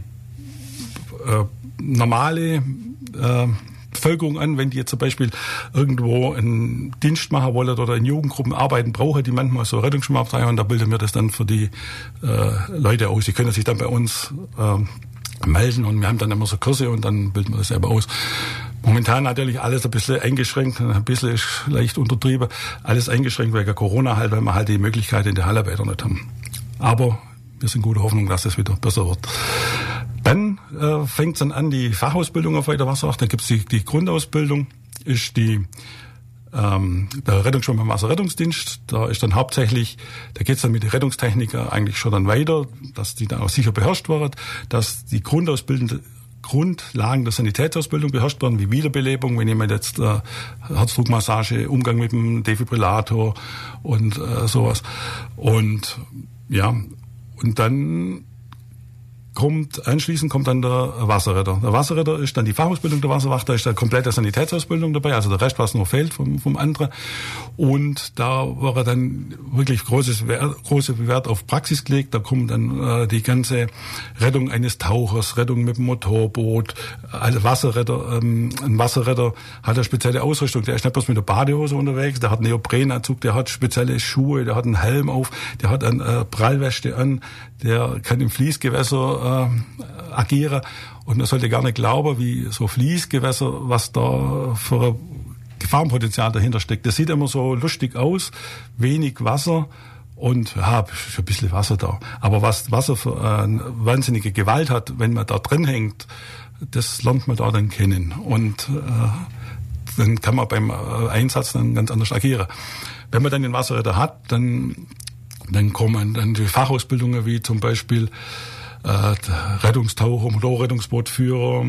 normale Bevölkerung an, wenn die jetzt zum Beispiel irgendwo einen Dienst machen wollen oder in Jugendgruppen arbeiten brauchen, die manchmal so Rettungsschwimmabzeichen, und da bilden wir das dann für die Leute aus. Die können sich dann bei uns melden und wir haben dann immer so Kurse und dann bilden wir das selber aus. Momentan natürlich alles ein bisschen eingeschränkt, ein bisschen ist leicht untertrieben, alles eingeschränkt wegen Corona halt, weil wir halt die Möglichkeit in der Hallenbäder nicht haben. Aber wir sind gute Hoffnung, dass es wieder besser wird. Dann fängt es dann an, die Fachausbildung auf weiter Wasserwacht. Dann gibt es die Grundausbildung, ist der Rettungsschwimmer im Wasserrettungsdienst. Da ist dann hauptsächlich, da geht es dann mit den Rettungstechnikern eigentlich schon dann weiter, dass die dann auch sicher beherrscht werden, dass die Grundlagen der Sanitätsausbildung beherrscht werden, wie Wiederbelebung, wenn jemand jetzt Herzdruckmassage, Umgang mit dem Defibrillator und sowas. Und dann anschließend kommt dann der Wasserretter. Der Wasserretter ist dann die Fachausbildung der Wasserwacht, da ist dann komplette Sanitätsausbildung dabei, also der Rest, was noch fehlt vom anderen. Und da war dann wirklich große Wert auf Praxis gelegt. Da kommt dann die ganze Rettung eines Tauchers, Rettung mit dem Motorboot, ein Wasserretter hat eine spezielle Ausrüstung, der ist nicht bloß mit der Badehose unterwegs, der hat einen Neoprenanzug, der hat spezielle Schuhe, der hat einen Helm auf, der hat eine Prallweste an, der kann im Fließgewässer agieren. Und man sollte gar nicht glauben, wie so Fließgewässer, was da für ein Gefahrenpotenzial dahinter steckt. Das sieht immer so lustig aus, wenig Wasser und ein bisschen Wasser da. Aber was Wasser für eine wahnsinnige Gewalt hat, wenn man da drin hängt, das lernt man da dann kennen. Und dann kann man beim Einsatz dann ganz anders agieren. Wenn man dann den Wasserretter hat, dann kommen dann die Fachausbildungen wie zum Beispiel Rettungstaucher, Motorrettungsbootführer.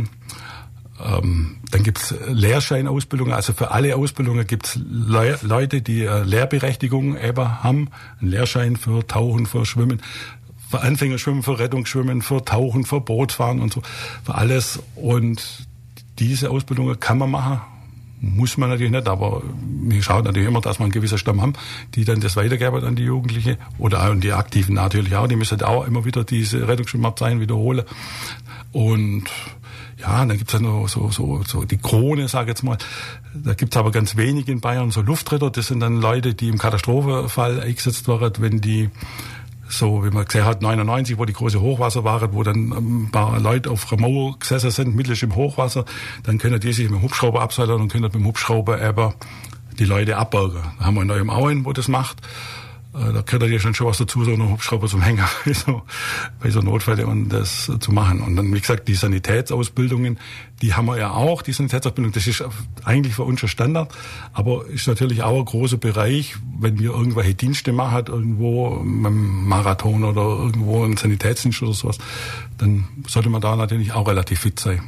Dann gibt's Lehrscheinausbildungen, also für alle Ausbildungen gibt's Leute, die Lehrberechtigung eben haben, einen Lehrschein für Tauchen, für Schwimmen, für Anfängerschwimmen, für Rettungsschwimmen, für Tauchen, für Bootfahren und so, für alles. Und diese Ausbildungen kann man machen. Muss man natürlich nicht, aber wir schauen natürlich immer, dass wir einen gewissen Stamm haben, die dann das weitergeben an die Jugendlichen oder auch an die Aktiven natürlich auch. Die müssen auch immer wieder diese Rettungsschwimmabzeichen wiederholen. Und ja, dann gibt's ja noch so die Krone, sag ich jetzt mal. Da gibt's aber ganz wenig in Bayern, so Luftretter. Das sind dann Leute, die im Katastrophenfall eingesetzt werden, wenn die so, wie man gesehen hat, 99, wo die große Hochwasser waren, wo dann ein paar Leute auf der Mauer gesessen sind, mittig im Hochwasser, dann können die sich mit dem Hubschrauber abseilen und können mit dem Hubschrauber eben die Leute abbergen. Da haben wir in Neuem-Auen, wo das macht. Da gehört ja schon was dazu, so einen Hubschrauber zum Hänger, bei so Notfällen und das zu machen. Und dann, wie gesagt, die Sanitätsausbildungen, die haben wir ja auch, die Sanitätsausbildung, das ist eigentlich für uns schon Standard, aber ist natürlich auch ein großer Bereich, wenn wir irgendwelche Dienste machen, irgendwo im Marathon oder irgendwo ein Sanitätsdienst oder sowas, dann sollte man da natürlich auch relativ fit sein.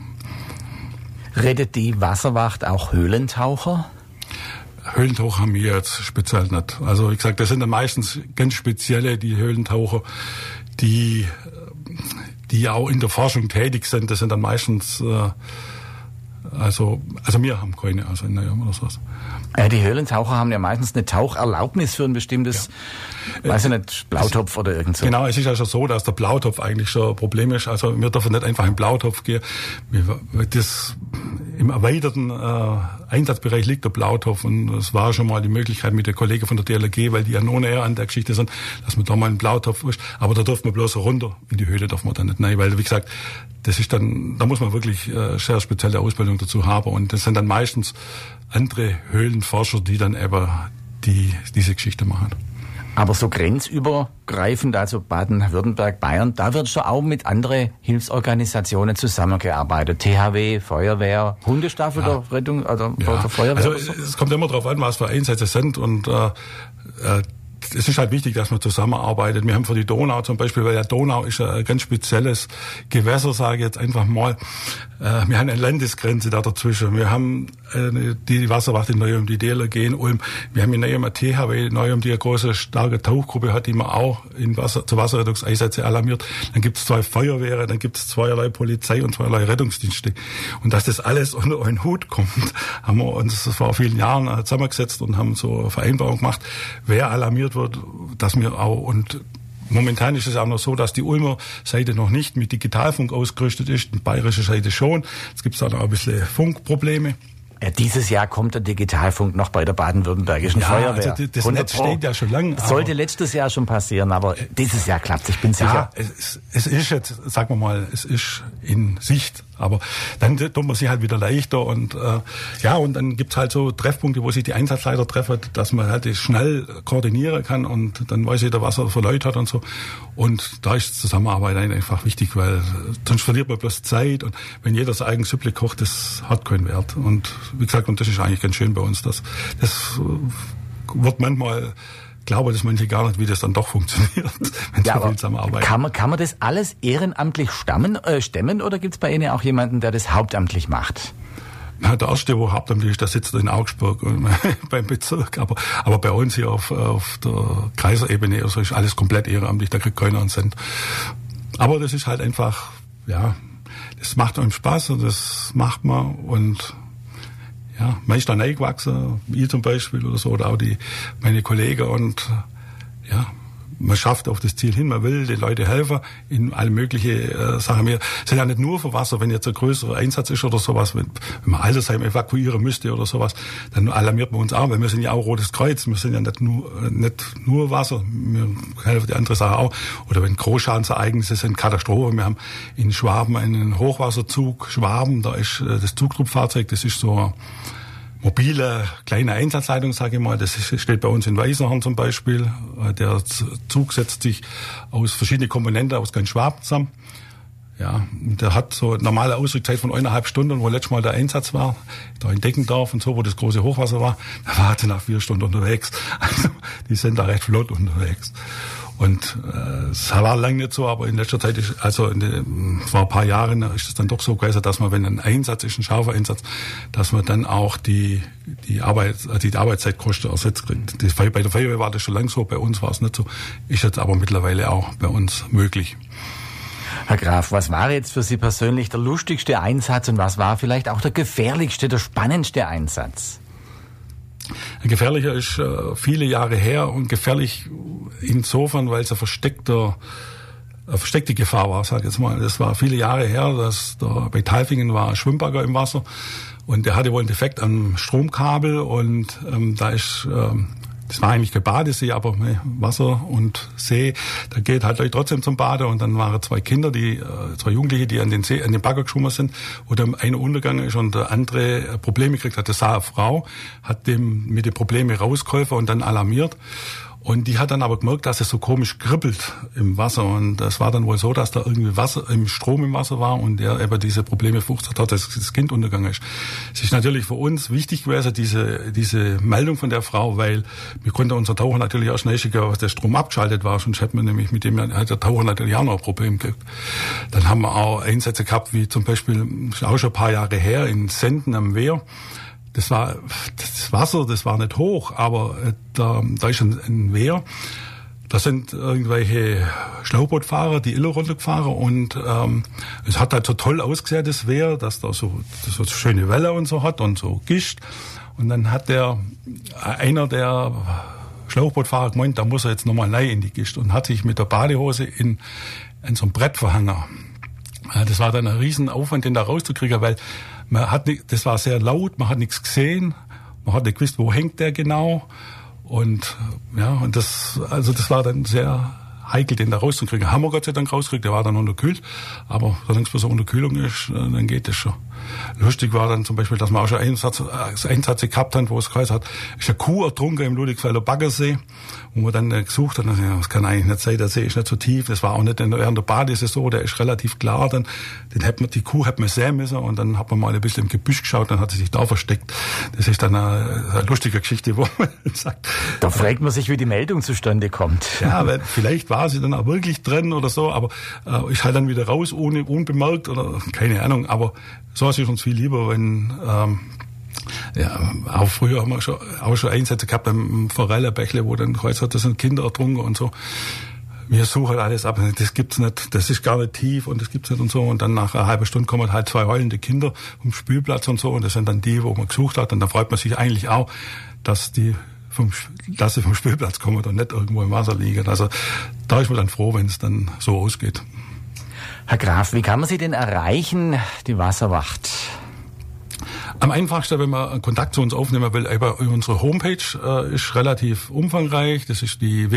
Rettet die Wasserwacht auch Höhlentaucher? Höhlentaucher haben wir jetzt speziell nicht. Also wie gesagt, das sind dann meistens ganz spezielle, die Höhlentaucher, die auch in der Forschung tätig sind. Das sind dann meistens, also wir haben keine, also in Neuem oder sowas. Die Höhlentaucher haben ja meistens eine Taucherlaubnis für ein bestimmtes, weiß ich nicht, Blautopf oder irgend so. Genau, es ist ja schon so, dass der Blautopf eigentlich schon ein Problem ist. Also wir dürfen nicht einfach in den Blautopf gehen. Das im erweiterten Einsatzbereich liegt der Blautopf und es war schon mal die Möglichkeit mit den Kollegen von der DLRG, weil die ja noch näher an der Geschichte sind, dass man da mal einen Blautopf ist. Aber da dürfen wir bloß runter. In die Höhle darf man dann nicht rein, weil wie gesagt, das ist dann, da muss man wirklich sehr spezielle Ausbildung dazu haben und das sind dann meistens andere Höhlenforscher, die dann eben diese Geschichte machen. Aber so grenzübergreifend, also Baden-Württemberg, Bayern, da wird schon auch mit anderen Hilfsorganisationen zusammengearbeitet. THW, Feuerwehr, Hundestaffel der Rettung oder Feuerwehr. Also es kommt immer darauf an, was für Einsätze sind und es ist halt wichtig, dass man zusammenarbeitet. Wir haben für die Donau zum Beispiel, weil der Donau ist ein ganz spezielles Gewässer, sage ich jetzt einfach mal. Wir haben eine Landesgrenze da dazwischen. Wir haben die Wasserwacht in Neuem, die DLRG in Ulm. Wir haben in Neuem eine THW in Neuem, die eine große, starke Tauchgruppe hat, die man auch zu Wasserrettungseinsätze alarmiert. Dann gibt es 2 Feuerwehren, dann gibt es zweierlei Polizei und zweierlei Rettungsdienste. Und dass das alles unter einen Hut kommt, haben wir uns vor vielen Jahren zusammengesetzt und haben so eine Vereinbarung gemacht, wer alarmiert wird, dass wir auch, und momentan ist es auch noch so, dass die Ulmer Seite noch nicht mit Digitalfunk ausgerüstet ist, die bayerische Seite schon. Jetzt gibt es da noch ein bisschen Funkprobleme. Ja, dieses Jahr kommt der Digitalfunk noch bei der baden-württembergischen Feuerwehr. Also das Netz steht ja schon lange. Sollte letztes Jahr schon passieren, aber dieses Jahr klappt es, ich bin sicher. Ja, es ist jetzt, sagen wir mal, es ist in Sicht. Aber dann tut man sich halt wieder leichter und und dann gibt's halt so Treffpunkte, wo sich die Einsatzleiter treffen, dass man halt schnell koordinieren kann und dann weiß jeder, was er für Leute hat und so. Und da ist Zusammenarbeit einfach wichtig, weil sonst verliert man bloß Zeit und wenn jeder sein eigenes Süppli kocht, das hat keinen Wert. Und wie gesagt, und das ist eigentlich ganz schön bei uns, das wird manchmal, glaube, dass manche gar nicht, wie das dann doch funktioniert, wenn so viel zusammenarbeiten. Kann man das alles ehrenamtlich stemmen oder gibt es bei Ihnen auch jemanden, der das hauptamtlich macht? Na, der erste, wo hauptamtlich ist, der sitzt in Augsburg beim Bezirk, aber bei uns hier auf der Kreiserebene also ist alles komplett ehrenamtlich, da kriegt keiner einen Cent. Aber das ist halt einfach, ja, das macht einem Spaß und das macht man und ja, man ist da reingewachsen, ich zum Beispiel oder so, oder auch meine Kollegen und ja, man schafft auf das Ziel hin, man will den Leuten helfen in alle möglichen Sachen. Wir sind ja nicht nur für Wasser, wenn jetzt ein größerer Einsatz ist oder sowas, wenn man Altersheim evakuieren müsste oder sowas, dann alarmiert man uns auch, weil wir sind ja auch Rotes Kreuz, wir sind ja nicht nur Wasser, wir helfen die andere Sache auch. Oder wenn Großschadensereignisse sind, Katastrophen, wir haben in Schwaben einen Hochwasserzug, Schwaben, da ist das Zugtruppfahrzeug, das ist so mobile kleine Einsatzleitung, sage ich mal, das steht bei uns in Weißenhorn zum Beispiel. Der Zug setzt sich aus verschiedenen Komponenten aus ganz Schwaben zusammen. Ja, der hat so eine normale Ausrückzeit von 1,5 Stunden, wo letztes Mal der Einsatz war, da in Deckendorf und so, wo das große Hochwasser war. Da war er nach 4 Stunden unterwegs. Also die sind da recht flott unterwegs. Und es war lange nicht so, aber in letzter Zeit vor ein paar Jahren ist es dann doch so gewesen, dass man, wenn ein Einsatz ist, ein scharfer Einsatz, dass man dann auch die Arbeitszeitkosten ersetzt kriegt. Bei der Feuerwehr war das schon lange so, bei uns war es nicht so, ist jetzt aber mittlerweile auch bei uns möglich. Herr Graf, was war jetzt für Sie persönlich der lustigste Einsatz und was war vielleicht auch der gefährlichste, der spannendste Einsatz? Gefährlicher ist viele Jahre her und gefährlich insofern, weil es eine versteckte Gefahr war, sag ich jetzt mal. Das war viele Jahre her, dass bei Tailfingen war ein Schwimmbagger im Wasser und der hatte wohl einen Defekt am Stromkabel und das war eigentlich kein Badesee, aber Wasser und See, da geht halt Leute trotzdem zum Baden und dann waren 2 Kinder, zwei Jugendliche, die an den Bagger geschwommen sind, wo der eine untergegangen ist und der andere Probleme gekriegt hat. Das sah eine Frau, hat dem mit den Problemen rausgeholfen und dann alarmiert. Und die hat dann aber gemerkt, dass es so komisch kribbelt im Wasser. Und das war dann wohl so, dass da irgendwie Strom im Wasser war und der eben diese Probleme verursacht hat, dass das Kind untergegangen ist. Es ist natürlich für uns wichtig gewesen, diese Meldung von der Frau, weil wir konnten unser Taucher natürlich auch schnell schicken, was der Strom abgeschaltet war. Sonst hätten wir nämlich mit dem hat der Taucher natürlich auch noch ein Problem gekriegt. Dann haben wir auch Einsätze gehabt, wie zum Beispiel, auch schon ein paar Jahre her, in Senden am Wehr. Das Wasser, das war nicht hoch, aber da ist ein Wehr. Da sind irgendwelche Schlauchbootfahrer, die Iller runtergefahren und es hat halt so toll ausgesehen, das Wehr, dass da so schöne Welle und so hat und so Gischt. Und dann hat einer der Schlauchbootfahrer gemeint, da muss er jetzt nochmal rein in die Gischt und hat sich mit der Badehose in so ein Brett verhangen. Das war dann ein Riesenaufwand, den da rauszukriegen, weil das war sehr laut, man hat nichts gesehen, man hat nicht gewusst, wo hängt der genau. Und das war dann sehr heikel, den da rauszukriegen. Haben wir Gott sei Dank rausgekriegt, der war dann unterkühlt, aber solange es bis zur Unterkühlung ist, dann geht das schon. Lustig war dann zum Beispiel, dass man auch schon Einsätze gehabt haben, wo es geheißen hat, ist eine Kuh ertrunken im Ludwigsfelder Baggersee, wo man dann gesucht hat, das kann eigentlich nicht sein, der See ist nicht so tief, das war auch nicht während der Badesaison, der ist relativ klar, die Kuh hat man sehen müssen und dann hat man mal ein bisschen im Gebüsch geschaut, dann hat sie sich da versteckt. Das ist dann eine lustige Geschichte, wo man sagt. Da fragt man sich, wie die Meldung zustande kommt. Ja, weil vielleicht war sie dann auch wirklich drin oder so, aber ist halt dann wieder raus, unbemerkt oder keine Ahnung, aber sowas ist uns viel lieber, wenn auch früher haben wir schon Einsätze gehabt beim Forellenbächle, wo dann Kreuz hat, das sind Kinder ertrunken und so. Wir suchen alles ab, das gibt's nicht, das ist gar nicht tief und das gibt's nicht und so. Und dann nach einer halben Stunde kommen halt 2 heulende Kinder vom Spielplatz und so. Und das sind dann die, wo man gesucht hat. Und da freut man sich eigentlich auch, dass sie vom Spielplatz kommen und nicht irgendwo im Wasser liegen. Also da ist man dann froh, wenn es dann so ausgeht. Herr Graf, wie kann man Sie denn erreichen, die Wasserwacht? Am einfachsten, wenn man Kontakt zu uns aufnehmen will, über unsere Homepage ist relativ umfangreich. Das ist die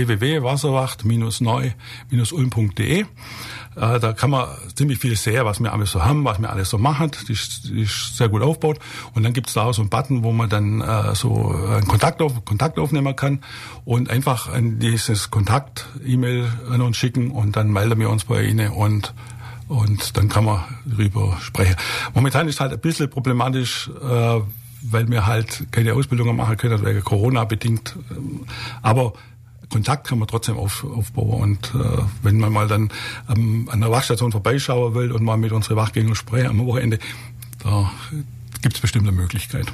www.wasserwacht-neu-ulm.de. Da kann man ziemlich viel sehen, was wir alles so haben, was wir alles so machen. Die ist sehr gut aufgebaut. Und dann gibt's da auch so einen Button, wo man dann so einen Kontakt aufnehmen kann und einfach an dieses Kontakt-E-Mail an uns schicken und dann melden wir uns bei Ihnen und dann kann man darüber sprechen. Momentan ist halt ein bisschen problematisch, weil wir halt keine Ausbildungen machen können, wegen Corona bedingt. Aber Kontakt kann man trotzdem aufbauen. Und wenn man mal dann an der Wachstation vorbeischauen will und mal mit unseren Wachgängern sprechen am Wochenende, da gibt es bestimmt eine Möglichkeit.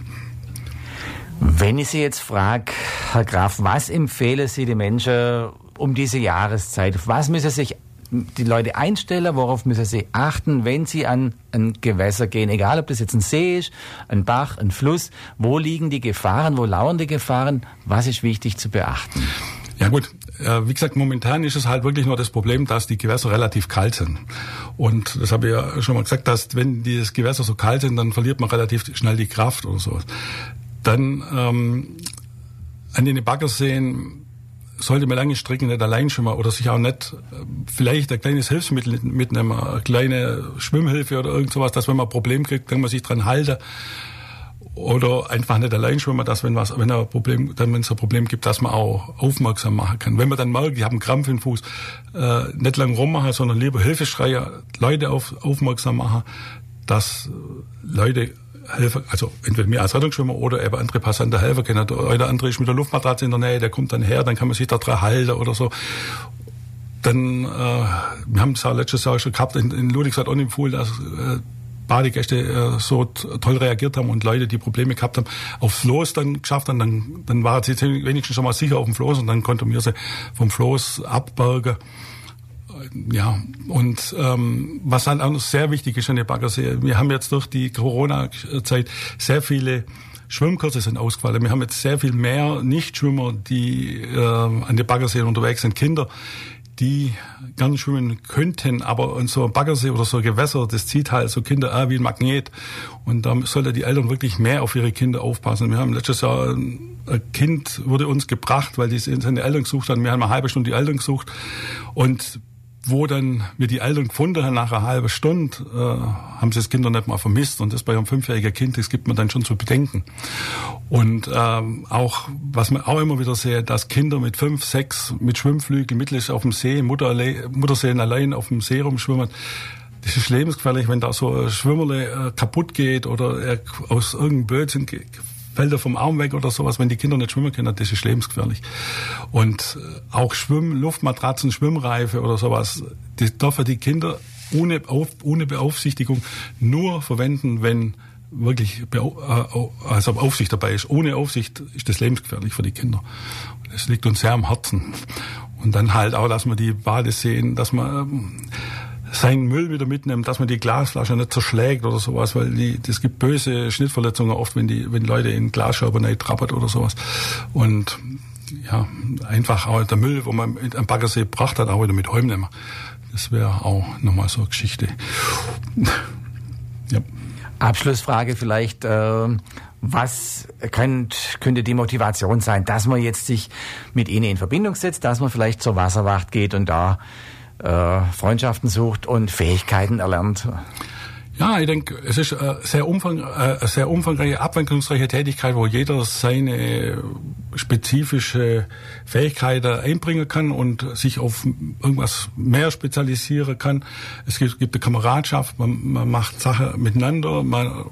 Wenn ich Sie jetzt frage, Herr Graf, was empfehlen Sie den Menschen um diese Jahreszeit? Was müssen sich die Leute einstellen, worauf müssen sie achten, wenn sie an ein Gewässer gehen, egal ob das jetzt ein See ist, ein Bach, ein Fluss, wo liegen die Gefahren, wo lauern die Gefahren, was ist wichtig zu beachten? Ja gut, wie gesagt, momentan ist es halt wirklich nur das Problem, dass die Gewässer relativ kalt sind. Und das habe ich ja schon mal gesagt, dass wenn die Gewässer so kalt sind, dann verliert man relativ schnell die Kraft oder so. Dann an den Baggerseen sollte man lange Strecken nicht allein schwimmen oder sich auch nicht vielleicht ein kleines Hilfsmittel mitnehmen, eine kleine Schwimmhilfe oder irgend sowas, dass wenn man ein Problem kriegt, kann man sich dran halten. Oder einfach nicht allein schwimmen, dass wenn es ein Problem gibt, dass man auch aufmerksam machen kann. Wenn man dann merkt, ich habe einen Krampf im Fuß, nicht lang rummachen, sondern lieber Hilfe schreien, Leute aufmerksam machen, dass Leute helfen, also entweder mir als Rettungsschwimmer oder eben andere Passanten helfen können. Oder andere ist mit der Luftmatratze in der Nähe, der kommt dann her, dann kann man sich da dran halten oder so. Dann, wir haben es auch letztes Jahr schon gehabt, in Ludwigshafen auch empfohlen, dass Badegäste so toll reagiert haben und Leute, die Probleme gehabt haben, aufs Floß dann geschafft haben, dann waren sie wenigstens schon mal sicher auf dem Floß und dann konnten wir sie vom Floß abbergen. Ja, und was halt auch noch sehr wichtig ist an der Baggersee, wir haben jetzt durch die Corona-Zeit sehr viele Schwimmkurse sind ausgefallen. Wir haben jetzt sehr viel mehr Nichtschwimmer, die an der Baggersee unterwegs sind, Kinder, die gerne schwimmen könnten, aber so ein Baggersee oder so ein Gewässer, das zieht halt so Kinder wie ein Magnet. Und da sollten die Eltern wirklich mehr auf ihre Kinder aufpassen. Wir haben letztes Jahr ein Kind wurde uns gebracht, weil die seine Eltern gesucht haben. Wir haben eine halbe Stunde die Eltern gesucht und wo dann wir die Eltern gefunden haben, nach einer halben Stunde, haben sie das Kind noch nicht mal vermisst. Und das bei einem 5-jährigen Kind, das gibt man dann schon zu bedenken. Und auch, was man auch immer wieder sieht, dass Kinder mit 5, 6 mit Schwimmflügeln mittlerweile auf dem See, Mutterseelen allein auf dem See rumschwimmen. Das ist lebensgefährlich, wenn da so ein Schwimmerle kaputt geht oder er aus irgendeinem Blödsinn fällt er vom Arm weg oder sowas, wenn die Kinder nicht schwimmen können, das ist lebensgefährlich. Und auch Luftmatratzen, Schwimmreife oder sowas, das dürfen die Kinder ohne Beaufsichtigung nur verwenden, wenn wirklich also Aufsicht dabei ist. Ohne Aufsicht ist das lebensgefährlich für die Kinder. Das liegt uns sehr am Herzen. Und dann halt auch, dass man die Badeseen, dass man seinen Müll wieder mitnehmen, dass man die Glasflasche nicht zerschlägt oder sowas, weil das gibt böse Schnittverletzungen oft, wenn Leute in Glasscherben trappert oder sowas. Und ja, einfach auch der Müll, wo man am Baggersee gebracht hat, auch wieder mit heimnehmen. Das wäre auch nochmal so eine Geschichte. Ja. Abschlussfrage vielleicht, was könnte die Motivation sein, dass man jetzt sich mit Ihnen in Verbindung setzt, dass man vielleicht zur Wasserwacht geht und da Freundschaften sucht und Fähigkeiten erlernt? Ja, ich denke, es ist eine sehr umfangreiche, abwechslungsreiche Tätigkeit, wo jeder seine spezifische Fähigkeiten einbringen kann und sich auf irgendwas mehr spezialisieren kann. Es gibt eine Kameradschaft, man macht Sachen miteinander,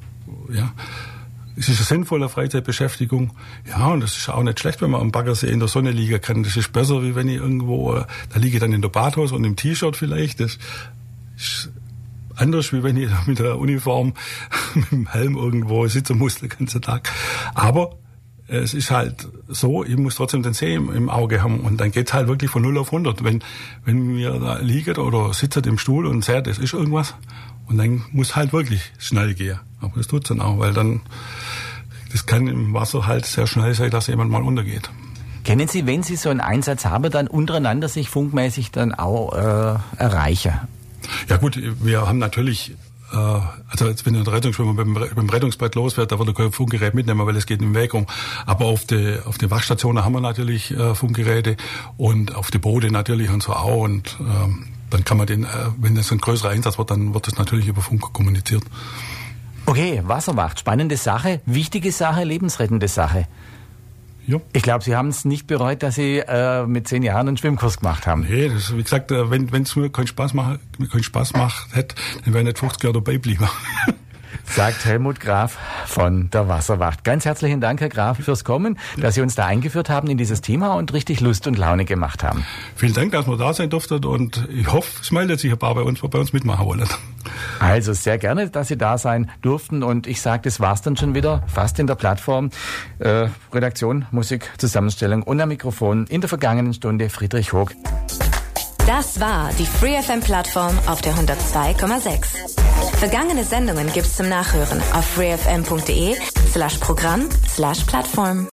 es ist eine sinnvolle Freizeitbeschäftigung. Ja, und das ist auch nicht schlecht, wenn man am Baggersee in der Sonne liegen kann. Das ist besser, wie wenn ich irgendwo, da liege ich dann in der Badhose und im T-Shirt vielleicht. Das ist anders, wie wenn ich mit der Uniform, mit dem Helm irgendwo sitzen muss den ganzen Tag. Aber es ist halt so, ich muss trotzdem den See im Auge haben und dann geht's halt wirklich von 0 auf 100. Wenn wir da liegen oder sitzen im Stuhl und seht, es ist irgendwas und dann muss halt wirklich schnell gehen. Aber das tut's dann auch, weil dann, das kann im Wasser halt sehr schnell sein, dass jemand mal untergeht. Kennen Sie, wenn Sie so einen Einsatz haben, dann untereinander sich funkmäßig dann auch erreichen? Ja gut, wir haben natürlich, also wenn ein Rettungsschwimmer mit dem Rettungsbrett losfährt, da wird er kein Funkgerät mitnehmen, weil es geht im Weg um. Aber auf der Wachstation haben wir natürlich Funkgeräte und auf die Boote natürlich und so auch. Und dann kann man wenn es ein größerer Einsatz wird, dann wird das natürlich über Funk kommuniziert. Okay, Wasserwacht, spannende Sache, wichtige Sache, lebensrettende Sache. Ja. Ich glaube, Sie haben es nicht bereut, dass Sie mit 10 Jahren einen Schwimmkurs gemacht haben. Nee, das, wie gesagt, wenn es mir keinen Spaß macht hätte, dann wäre ich nicht 50 Jahre dabei geblieben. Sagt Helmut Graf von der Wasserwacht. Ganz herzlichen Dank, Herr Graf, fürs Kommen, dass Sie uns da eingeführt haben in dieses Thema und richtig Lust und Laune gemacht haben. Vielen Dank, dass wir da sein durften und ich hoffe, es meldet sich ein paar bei uns mitmachen wollen. Also sehr gerne, dass Sie da sein durften und ich sage, das war's dann schon wieder, fast in der Plattform. Redaktion, Musik, Zusammenstellung und am Mikrofon in der vergangenen Stunde Friedrich Hoog. Das war die Free FM Plattform auf der 102,6. Vergangene Sendungen gibt's zum Nachhören auf freefm.de/Programm/Plattform.